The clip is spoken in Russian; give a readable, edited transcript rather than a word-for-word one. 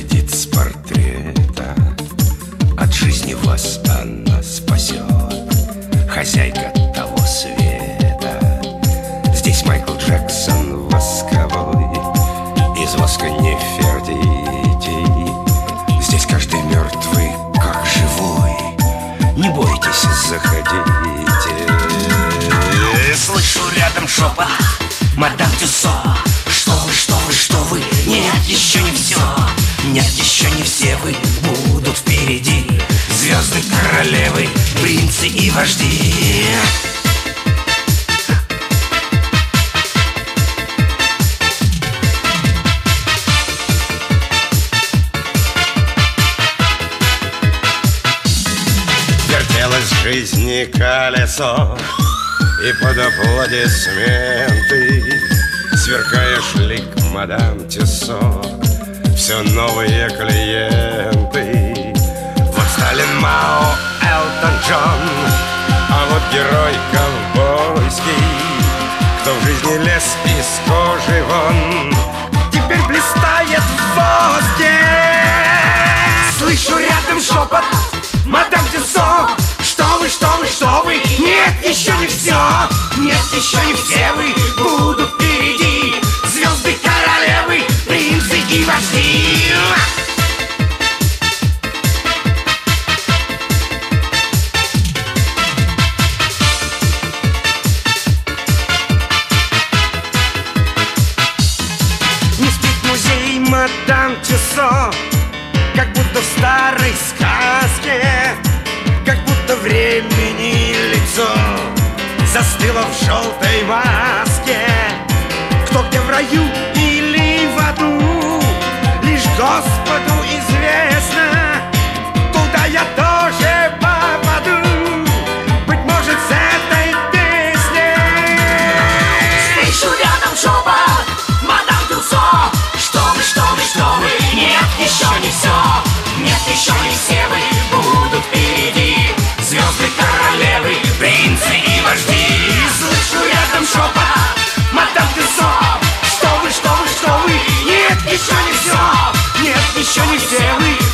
глядит с портрета. От жизни вас она спасет, хозяйка того света. Здесь Майкл Джексон восковой, из воска Нефертити. Здесь каждый мертвый, как живой. Не бойтесь, заходите. Слышу рядом шепот: мадам Тюссо, что вы, что вы, что вы? Нет, еще не все. Нет, еще не все вы будут впереди. Звезды, королевы, принцы и вожди. Вертелось в жизни колесо, и под аплодисменты, сверкаешь лик, мадам Тюссо, все новые клиенты. Вот Сталин, Мао, Элтон Джон, а вот герой ковбойский, кто в жизни лез из кожи вон, теперь блистает в воске. Слышу рядом шепот: мадам Тюссо, что вы, что вы, что вы? Нет, еще не все. Нет, еще не все вы будут впереди. Звезды, королевы, принцы и вожди. Не спит музей мадам Тюссо, как будто в старой сказке, как будто времени лицо застыло в желтой маске. Кто где, в раю или в аду, лишь Господу известно. Туда я тоже попаду, быть может, с этой песней. Слышу рядом шепот: мадам Тюссо, что вы, что вы, что вы? Нет, еще не все. Нет, еще не все вы будут впереди. Звезды, королевы, принцы и вожди. Слышу рядом шепот: мадам Тюссо, что вы, что вы, что вы? Нет, еще не все. Нет, еще не все вы